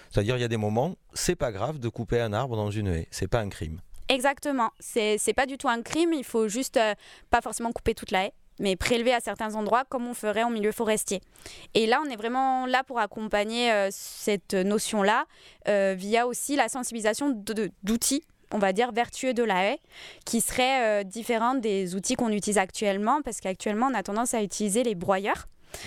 C'est-à-dire il y a des moments, c'est pas grave de couper un arbre dans une haie, c'est pas un crime. Exactement, c'est pas du tout un crime, il faut juste pas forcément couper toute la haie, mais prélever à certains endroits comme on ferait en milieu forestier. Et là, on est vraiment là pour accompagner cette notion-là via aussi la sensibilisation d'outils, on va dire, vertueux de la haie, qui seraient différents des outils qu'on utilise actuellement, parce qu'actuellement, on a tendance à utiliser les broyeurs.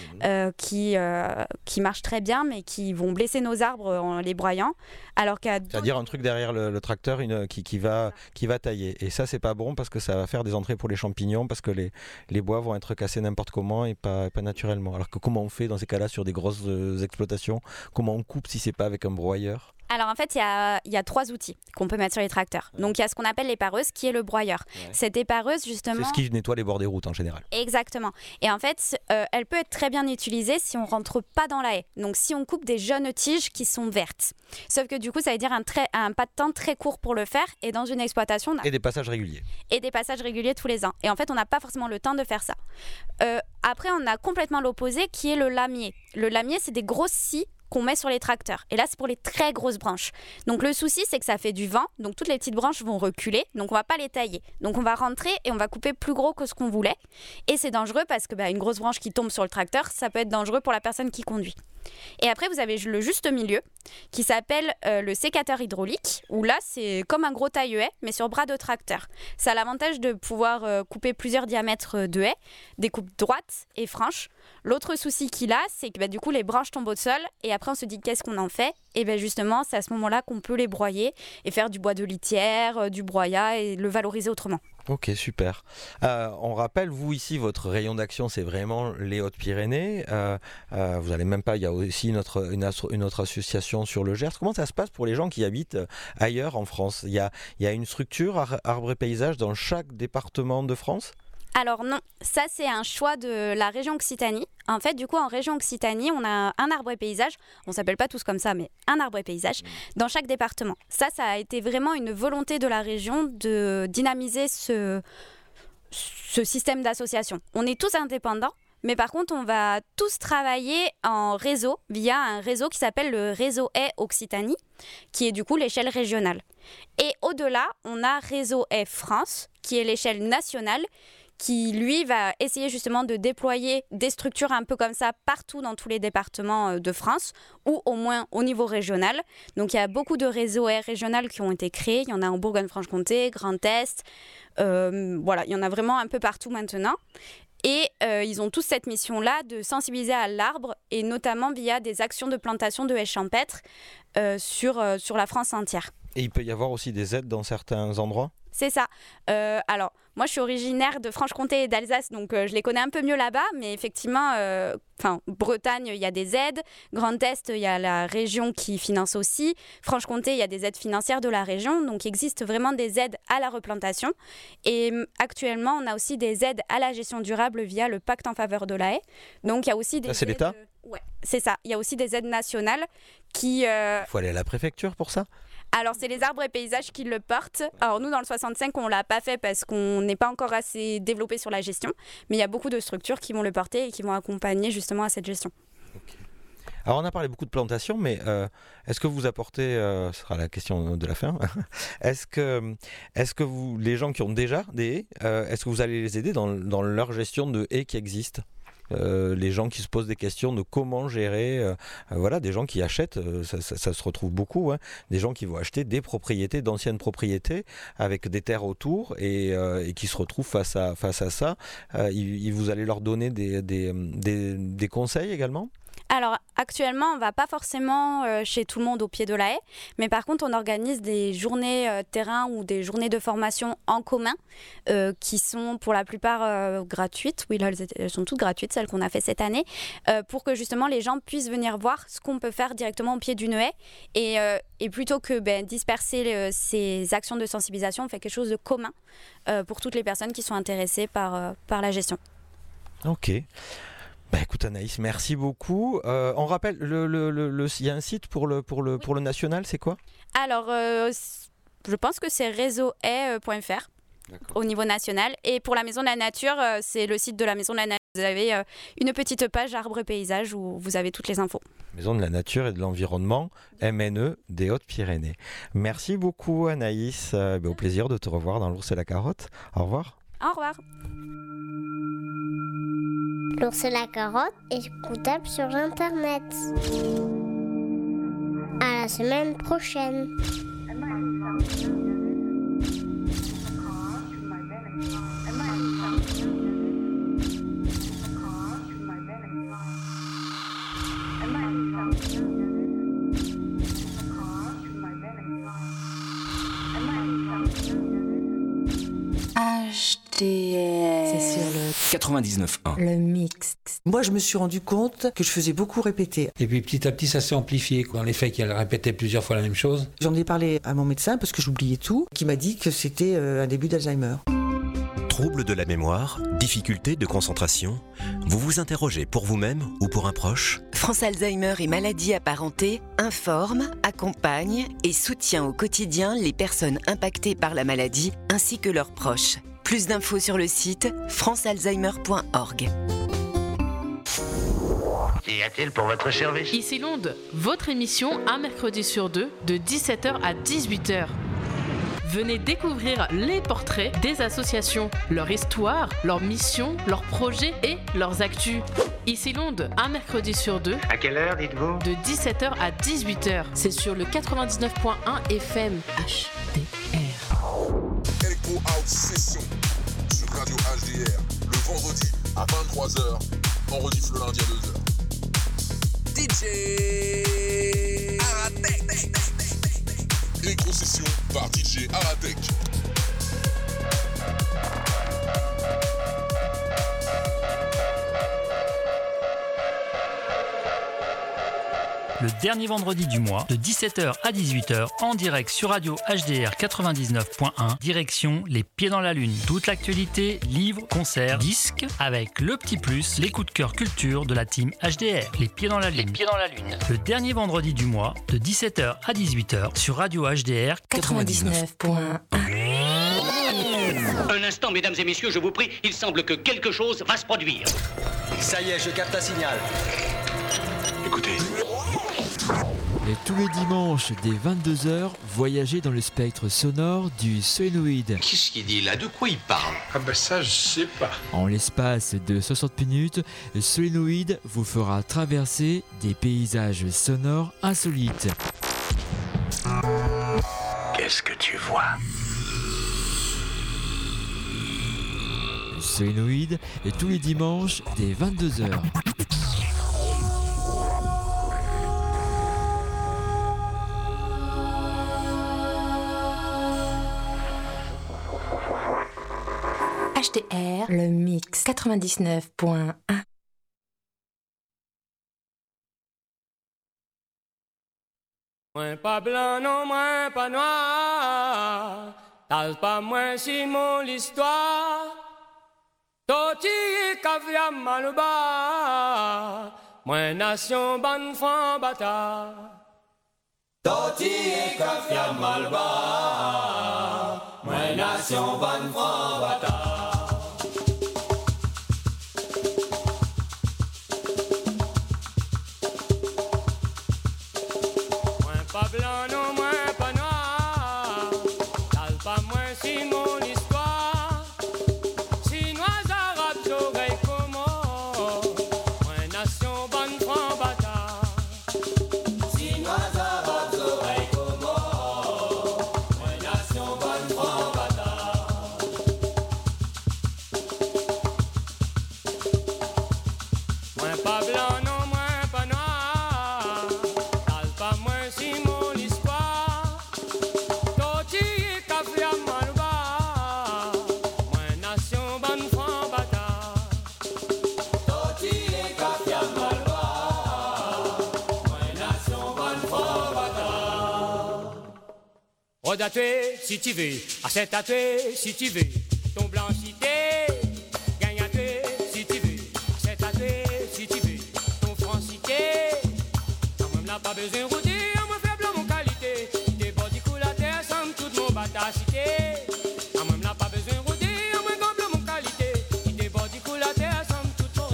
Qui marchent très bien mais qui vont blesser nos arbres en les broyant, alors c'est-à-dire un truc derrière le tracteur qui va tailler, et ça c'est pas bon parce que ça va faire des entrées pour les champignons, parce que les bois vont être cassés n'importe comment et pas naturellement. Alors que comment on fait dans ces cas-là sur des grosses exploitations? Comment on coupe si c'est pas avec un broyeur? Alors en fait, il y a 3 outils qu'on peut mettre sur les tracteurs. Donc il y a ce qu'on appelle l'épareuse, qui est le broyeur. Ouais. Cette épareuse, justement... C'est ce qui nettoie les bords des routes en général. Exactement. Et en fait, elle peut être très bien utilisée si on ne rentre pas dans la haie. Donc si on coupe des jeunes tiges qui sont vertes. Sauf que du coup, ça veut dire un pas de temps très court pour le faire. Et dans une exploitation... Et des passages réguliers. Et des passages réguliers tous les ans. Et en fait, on n'a pas forcément le temps de faire ça. Après, on a complètement l'opposé, qui est le lamier. Le lamier, c'est des grosses scies qu'on met sur les tracteurs. Et là, c'est pour les très grosses branches. Donc le souci, c'est que ça fait du vent, donc toutes les petites branches vont reculer, donc on va pas les tailler. Donc on va rentrer et on va couper plus gros que ce qu'on voulait. Et c'est dangereux parce que une grosse branche qui tombe sur le tracteur, ça peut être dangereux pour la personne qui conduit. Et après, vous avez le juste milieu qui s'appelle le sécateur hydraulique, où là, c'est comme un gros taille-haie, mais sur bras de tracteur. Ça a l'avantage de pouvoir couper plusieurs diamètres de haie, des coupes droites et franches. L'autre souci qu'il a, c'est que du coup, les branches tombent au sol, et après, on se dit qu'est-ce qu'on en fait? Et justement, c'est à ce moment-là qu'on peut les broyer et faire du bois de litière, du broyat, et le valoriser autrement. Ok, super. On rappelle, vous ici, votre rayon d'action, c'est vraiment les Hautes-Pyrénées. Vous n'allez même pas, il y a aussi une autre association sur le Gers. Comment ça se passe pour les gens qui habitent ailleurs en France? Il y a une structure Arbres et Paysages dans chaque département de France? Alors non, ça c'est un choix de la région Occitanie. En fait, du coup, en région Occitanie, on a un arbre et paysage. On ne s'appelle pas tous comme ça, mais un arbre et paysage dans chaque département. Ça a été vraiment une volonté de la région de dynamiser ce système d'association. On est tous indépendants, mais par contre, on va tous travailler en réseau via un réseau qui s'appelle le réseau Haie Occitanie, qui est du coup l'échelle régionale. Et au-delà, on a réseau Haie France, qui est l'échelle nationale, qui, lui, va essayer justement de déployer des structures un peu comme ça partout dans tous les départements de France, ou au moins au niveau régional. Donc, il y a beaucoup de réseaux régionaux qui ont été créés. Il y en a en Bourgogne-Franche-Comté, Grand Est. Voilà, il y en a vraiment un peu partout maintenant. Et ils ont tous cette mission-là de sensibiliser à l'arbre, et notamment via des actions de plantation de haies champêtres sur la France entière. Et il peut y avoir aussi des aides dans certains endroits ? C'est ça. Alors, moi, je suis originaire de Franche-Comté et d'Alsace, donc je les connais un peu mieux là-bas. Mais effectivement, Bretagne, il y a des aides. Grand Est, il y a la région qui finance aussi. Franche-Comté, il y a des aides financières de la région. Donc, il existe vraiment des aides à la replantation. Et actuellement, on a aussi des aides à la gestion durable via le pacte en faveur de la haie. Donc, il y a aussi des aides... C'est l'État ? Ouais, c'est ça. Il y a aussi des aides nationales qui... Il faut aller à la préfecture pour ça ? Alors, c'est les arbres et paysages qui le portent. Alors, nous, dans le 65, on ne l'a pas fait parce qu'on n'est pas encore assez développé sur la gestion. Mais il y a beaucoup de structures qui vont le porter et qui vont accompagner justement à cette gestion. Okay. Alors, on a parlé beaucoup de plantation, mais est-ce que vous apportez, ce sera la question de la fin, est-ce que vous, les gens qui ont déjà des haies, est-ce que vous allez les aider dans leur gestion de haies qui existent ? Les gens qui se posent des questions de comment gérer, des gens qui achètent, ça se retrouve beaucoup, des gens qui vont acheter des propriétés, d'anciennes propriétés avec des terres autour et qui se retrouvent face à ça. Vous allez leur donner des conseils également ? Alors, actuellement, on ne va pas forcément chez tout le monde au pied de la haie, mais par contre, on organise des journées terrain ou des journées de formation en commun qui sont pour la plupart gratuites. Oui, là, elles sont toutes gratuites, celles qu'on a fait cette année, pour que justement les gens puissent venir voir ce qu'on peut faire directement au pied d'une haie. Et plutôt que disperser ces actions de sensibilisation, on fait quelque chose de commun pour toutes les personnes qui sont intéressées par la gestion. Ok. Écoute Anaïs, merci beaucoup. On rappelle, il y a un site pour le national, c'est quoi ? Alors, je pense que c'est réseauhaie.fr au niveau national. Et pour la Maison de la Nature, c'est le site de la Maison de la Nature. Vous avez une petite page arbre et paysage où vous avez toutes les infos. Maison de la nature et de l'environnement, MNE des Hautes-Pyrénées. Merci beaucoup Anaïs, au plaisir de te revoir dans l'Ours et la Carotte. Au revoir. Au revoir. L'Ours et la Carotte est écoutable sur Internet. À la semaine prochaine. HDR. C'est sur le 99.1. le mix. Moi, je me suis rendu compte que je faisais beaucoup répéter. Et puis petit à petit, ça s'est amplifié. Dans les faits qu'elle répétait plusieurs fois la même chose. J'en ai parlé à mon médecin parce que j'oubliais tout, qui m'a dit que c'était un début d'Alzheimer. Troubles de la mémoire, difficultés de concentration, vous vous interrogez pour vous-même ou pour un proche ? France Alzheimer et maladies apparentées informe, accompagne et soutient au quotidien les personnes impactées par la maladie ainsi que leurs proches. Plus d'infos sur le site francealzheimer.org. Qu'y a-t-il pour votre service ? Ici Londres, votre émission un mercredi sur deux de 17h à 18h. Venez découvrir les portraits des associations, leur histoire, leurs missions, leurs projets et leurs actus. Ici Londres, un mercredi sur deux. À quelle heure, dites-vous ? De 17h à 18h. C'est sur le 99.1 FM HDR. Echo House Session sur Radio HDR le vendredi à 23h, on rediff le lundi à 2h. DJ Aratek. Echo Session par DJ Aratek. Le dernier vendredi du mois, de 17h à 18h, en direct sur Radio HDR 99.1, direction Les Pieds dans la Lune. Toute l'actualité, livres, concerts, disques, avec le petit plus, les coups de cœur culture de la team HDR. Les Pieds dans la Lune. Les Pieds dans la Lune. Le dernier vendredi du mois, de 17h à 18h, sur Radio HDR 99.1. Un instant, mesdames et messieurs, je vous prie, il semble que quelque chose va se produire. Ça y est, je capte un signal. Écoutez. Et tous les dimanches dès 22h, voyagez dans le spectre sonore du solénoïde. Qu'est-ce qu'il dit là ? De quoi il parle ? Ah ben ça, je sais pas. En l'espace de 60 minutes, le solénoïde vous fera traverser des paysages sonores insolites. Qu'est-ce que tu vois ? Le solénoïde est tous les dimanches dès 22h. HDR, le mix 99.1. Moins pas blanc, non, moins pas noir. T'as pas moins si mon l'histoire. Toti caviar malouba. Moins nation ban franc bata. Toti caviar malouba. Moins nation ban franc bata. Pas blanc, non, moins pas noir. T'as pas moins si mon histoire. Chinois, arabes, oreilles, comment. Moins nation, bonne franc bata. Chinois, arabes, oreilles, comment. Moins nation, bonne franc bata. Moins pas blanc, non, moins pas noir. T'as pas moins si mon histoire. Toti kafia malouba. Moins nation ban franc bata. Toti kafia malouba. Moins nation ban franc bata. Rode à tuer si tu veux. Achète à tuer si tu veux. Ton blanchité. Gagne à tuer si tu veux. Achète à tuer si tu veux. Ton francité. Quand même là pas besoin de router. Batacité, en même là pas besoin de rouler, en même comme mon qualité, il déborde du coup la terre, somme toute mon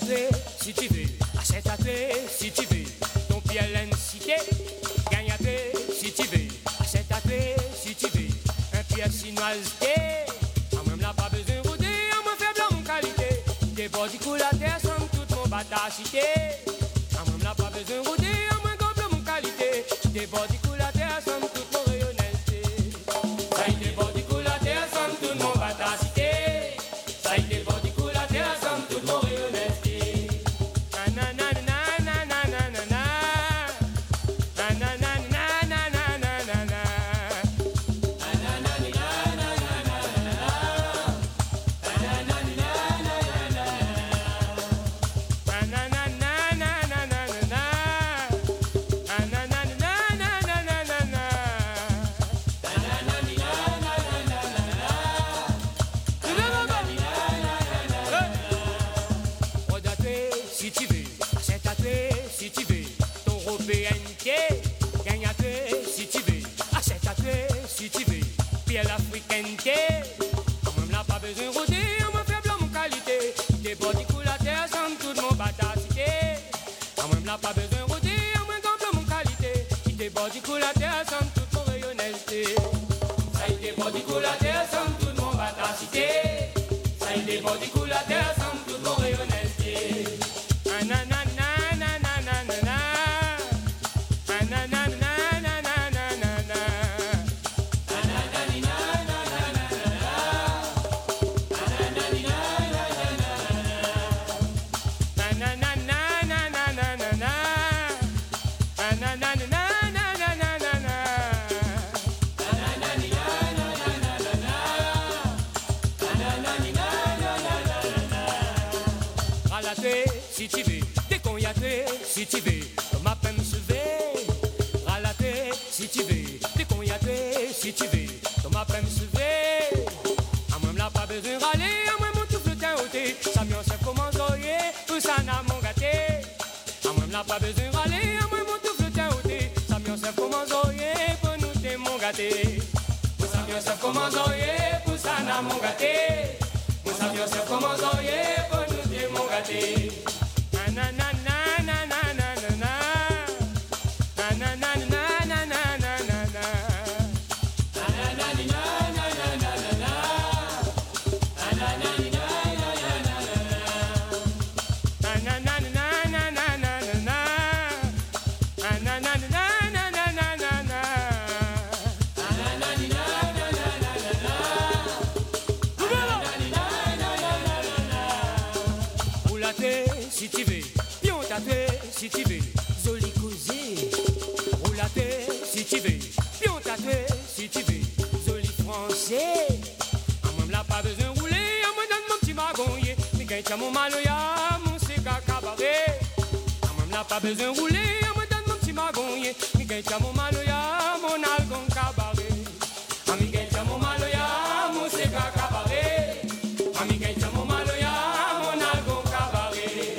tatoué, si tu veux, assez tatoué, si tu veux, ton pied à l'incité, gagne à tuer, si tu veux, assez tatoué, si tu veux, un pied chinoisité, en même là pas besoin de rouler, en moins faible en qualité, des body cool à terre, somme toute mon batacité, en même là pas besoin de rouler, en moins goble mon qualité, des body cool à terre, somme toute mon rayonnalité, ça y est, des body cool à terre, somme toute mon batacité, ça y est, des body cool à terre, somme toute mon rayonnalité. Si tu veux, c'est tatoué, si tu veux, ton européenneté, gagne à tuer, si tu veux, c'est tatoué, si tu veux, puis l'africainité, en même là pas besoin de rouler, en même faible mon qualité, des body cool à terre, somme toute mon batacité, en même là pas besoin de rouler, en même gamble mon qualité, des body cool à terre, somme toute mon rayonnalité, ça y est, des body cool à terre, somme toute mon batacité, ça y est, des body cool à terre, somme toute mon rayonnalité. Si tu veux, dès qu'on y a tué, si tu veux, ma peine se veut, ralater, si tu veux, dès qu'on y a tué, si tu veux, ma peine se veut, à même là pas besoin de râler, à même mon tout flottin ôté, ça m'y en sait comment zoyer, tout ça n'a mon gâté, à même là pas besoin de râler, à même mon tout flottin ôté, ça m'y en sait comment zoyer, pour nous t'es mon gâté, ça m'y en sait comment zoyer, pour ça n'a mon gâté, ça m'y en sait comment zoyer, pour nous t'es mon gâté. Si tu veux, pion tatoué, si tu veux, joli causé, roulaté, si tu veux, pion tatoué, si tu veux, joli français. En même là, pas besoin de rouler, en me donne mon petit magonnier, mais gagne mon maloya, mon séga cabaret. En même là, pas besoin de rouler, en me donne mon petit magonnier, mais gagne mon maloya, mon algon cabaret. Ami gagne mon maloya, mon séga cabaret. Ami gagne mon maloya, mon algon cabaret.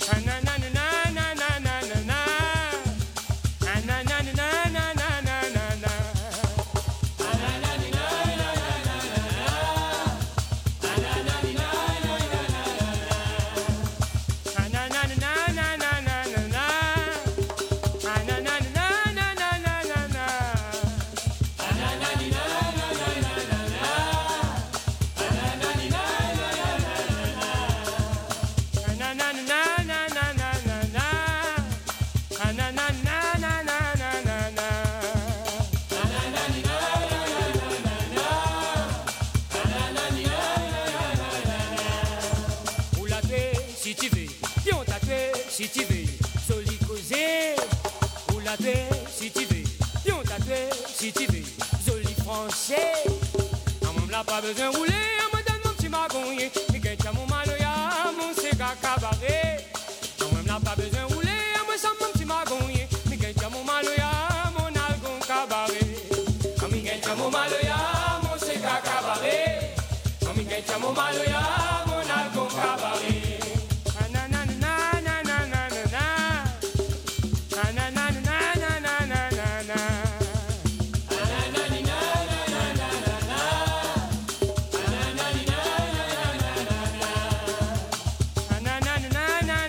Si tu veux, pion tatoué, si tu veux, joli causé, roulaté, si tu veux, pion tatoué, si tu veux, joli français. En même là, pas besoin de rouler, on me donne mon petit magonnier, mais gagne mon maloya, mon séga cabaret. En même là, pas besoin de rouler, on me sent mon petit magonnier, mais gagne mon maloya, mon algon cabaret. En me gagne mon maloya, mon séga cabaret. En me gagne mon maloya, mon algon cabaret. Na na na na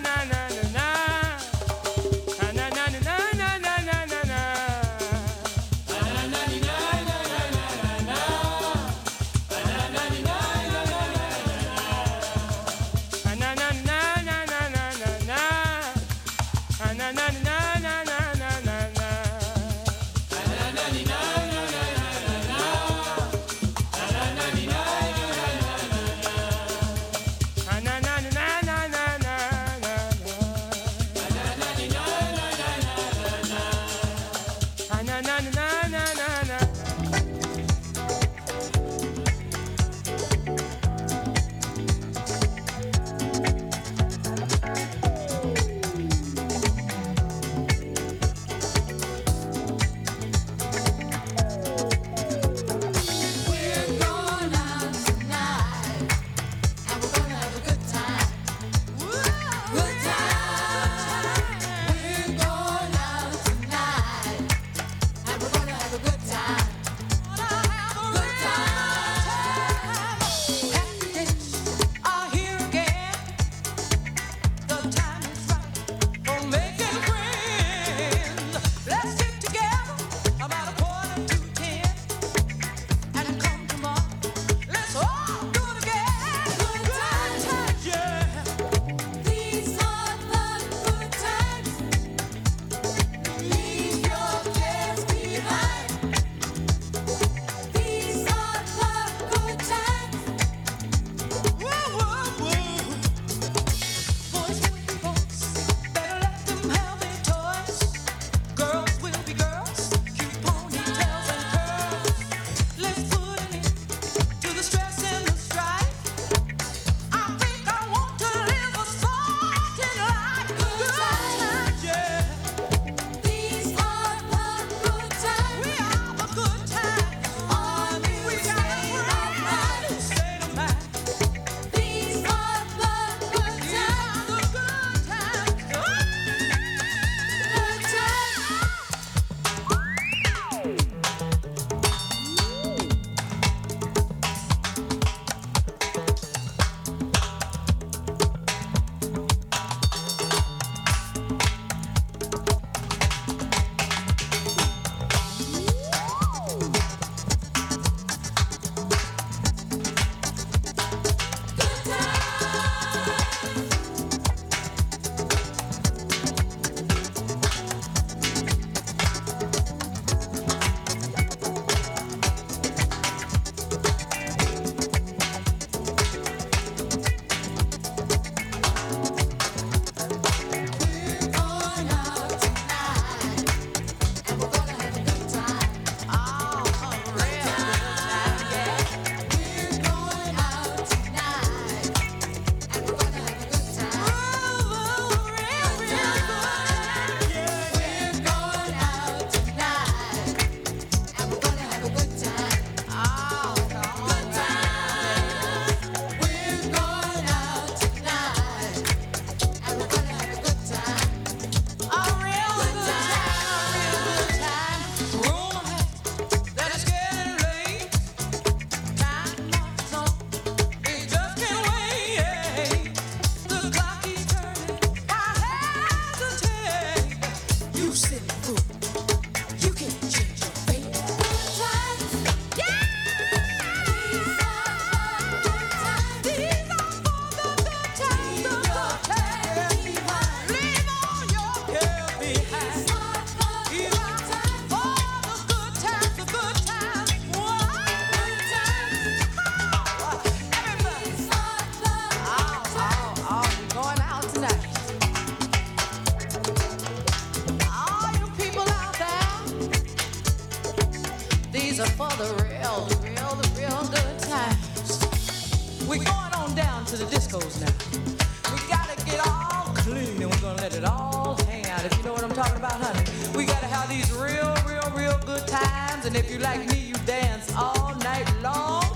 Coast now. We gotta get all clean and we're gonna let it all hang out. If you know what I'm talking about, honey. We gotta have these real good times. And if you like me, you dance all night long.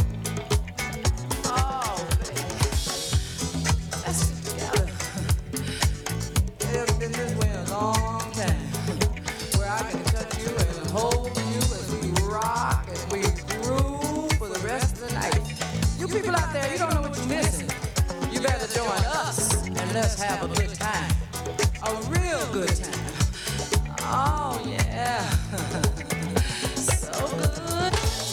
Oh, baby. Let's get together. It's been this way a long time. Where I can touch you and hold you as we rock, as we groove for the rest of the night. You people out there, you don't know what you're missing. You better join us and let's have a good time. A real good time. Oh, yeah. So good.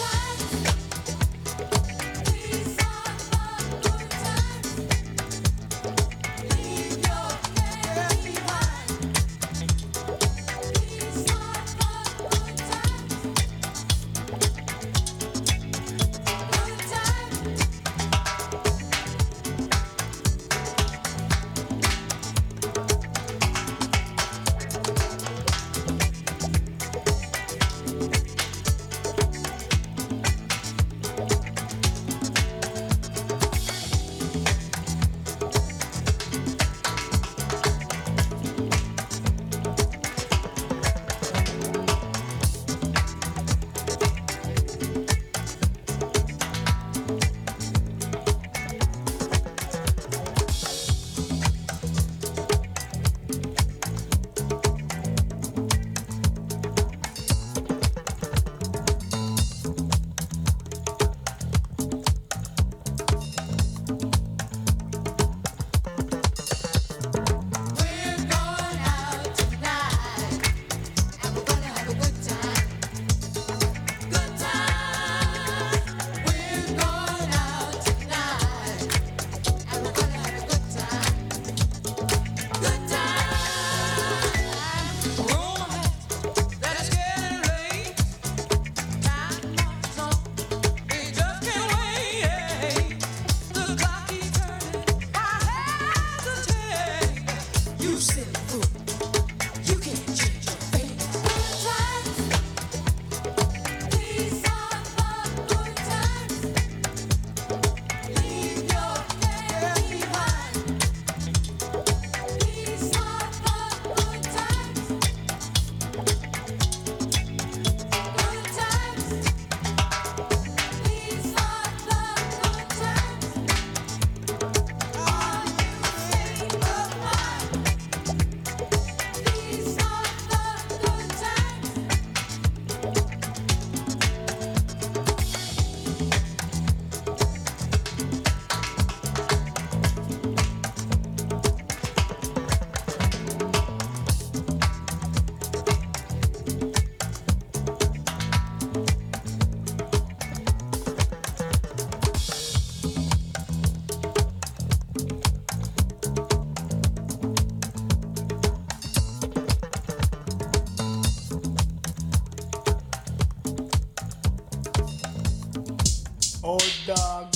dog.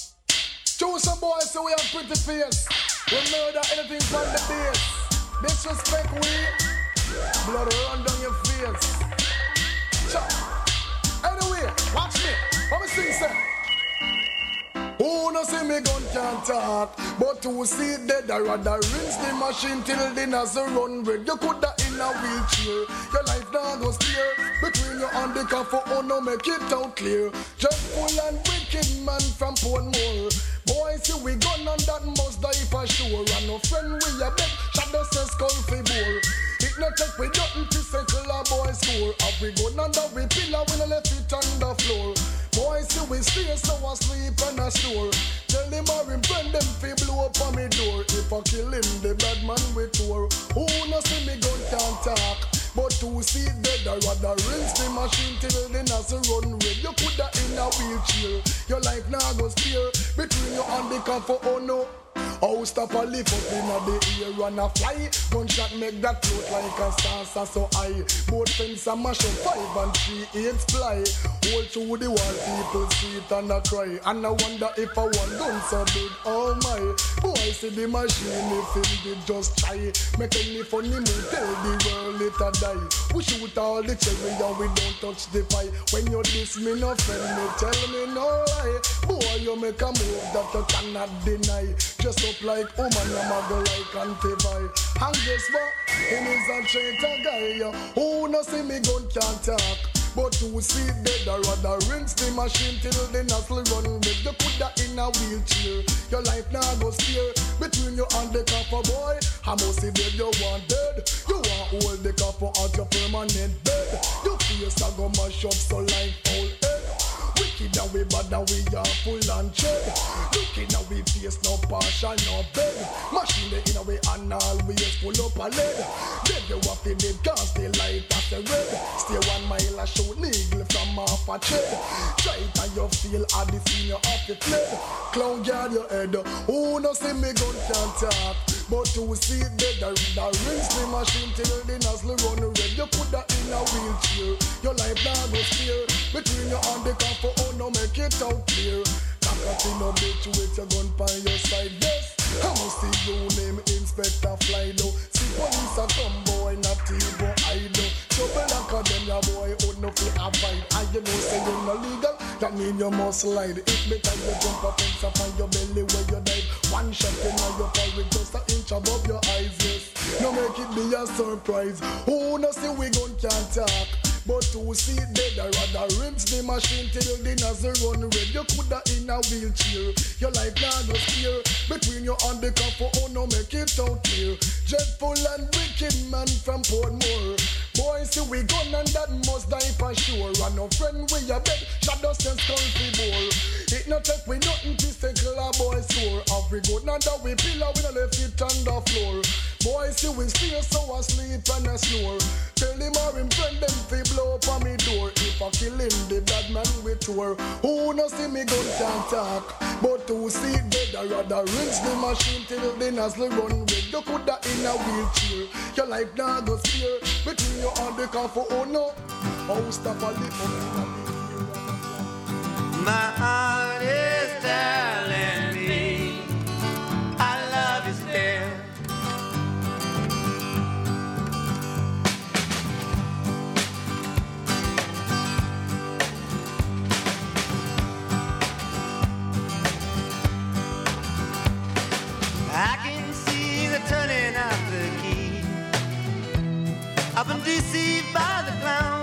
Choose some boys so we have pretty face. We murder anything from the base. Disrespect we, blood run down your face. Chop. Anyway, watch me. Let me sing some. Who no see me gun can't talk, but who see it dead I rather rinse the machine till the nozzle run red. You coulda in a wheelchair, your life now go steer. Between you and the car for oh no make it out clear. Dreadful and wicked man from Portmore. Boy see we gun on that must die for sure. And no friend we a beg, shadow says skull fi bore. It no take we nothing to settle a boy score. Have we gun under we pillar we no left it on the floor. Boy see we stay so asleep and a store. Tell them or him friend them fi blow up on me door. If I kill him the bad man we tour. Who no see me gun can't talk, but who see it dead I rather rinse the machine till the nozzle run red. You coulda in a wheelchair, your life now go steer. Between you and the car for oh no. Oh, stop a lift up in the air and a fly. Gunshot make that float like a salsa so high. Both fence and mash up 5 and 3 8 fly. All through the wall people see it and a cry. And I wonder if I want gun so big, oh my. Boy I see the machine, if him did just try. Make any funny move, tell the world it a die. We shoot all the cherry and we don't touch the pie. When you diss me no friend, me tell me no lie. Boy, you make a move that you cannot deny. Just up like woman, I'm a go like anti-vi. And guess what? Him is a traitor guy. Who no see me gun can't talk. But who see dead or rather rinse the machine till the nozzle run with. You put that in a wheelchair. Your life now go steer between you and the copper boy. I must see dead, you want dead. You want hold the copper out your permanent bed. Your face a go mash up so like old head. Wicked and we bad and we are full and tread. Looking at we face no partial no bed. Machine the in a way and always full up a lead. Dead you have to dead cause the light as the red. Stay 1 mile and shoot needle from off a tread. Try it and you feel at the scene you off the fled. Clown guard your head. Who no see me gun can't talk. But who see dead the rinse the machine till the nozzle run red. You put that in a wheelchair. Your life now go steer between you and the copper. Oh no, make it out clear. Cockatoo no bitch with your gun by your side. Yes, I must see you name Inspector Flydo. See police a come boy, not even I do. Trouble academia boy, would no feel avoid. And you know say you're not legal, that mean you must slide. It better you jump up and up on your belly where you dive. One shot in your forehead just an inch above your eyes. Yes, no make it be a surprise. Who no see we gun can't talk. But who see dead, I rather rinse the machine till the nozzle run red. You coulda in a wheelchair. Your life now go steer between you and the copper. Oh no, make it out clear. Dreadful and wicked man from Portmore. Boy, see we gun and that must die for sure. And no friend with your bed, shadow sense comfy bore. It no take we nothing to settle a boy sore. Have we good now that we pillar, we no left it on the floor. Boy, see we stay so asleep and a snore. Tell him or him friend them fi blow up on me door. If I kill him, the bad man with tour. Who no see me gun can't talk. But who see dead, I rather rinse the machine till the nozzle run red. You coulda in a wheelchair. Your life now go steer between you and the car for oh no. Oh, stop a little. My heart is telling me I love you still. I can see the turning of the key. I've been deceived by the clown.